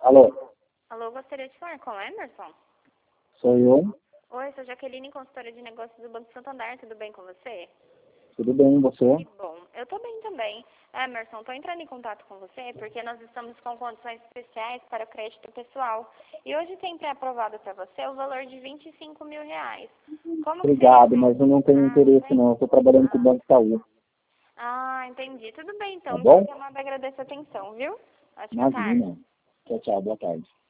Alô, Alô, gostaria de falar com o Emerson? sou eu. Oi, sou Jaqueline, consultora de negócios do Banco Santander. Tudo bem com você? Tudo bem, e você? Que bom. Eu tô bem também. Emerson, tô entrando em contato com você porque nós estamos com condições especiais para o crédito pessoal. E hoje tem pré-aprovado para você o valor de R$ 25.000. Como que seria? Obrigado, mas eu não tenho interesse não. Eu estou trabalhando com o Banco Itaú, Entendi. Tudo bem, então. tá Muito bom? obrigada, agradeço a atenção, viu? Ótima tarde. Imagina. Tchau, tchau, boa tarde.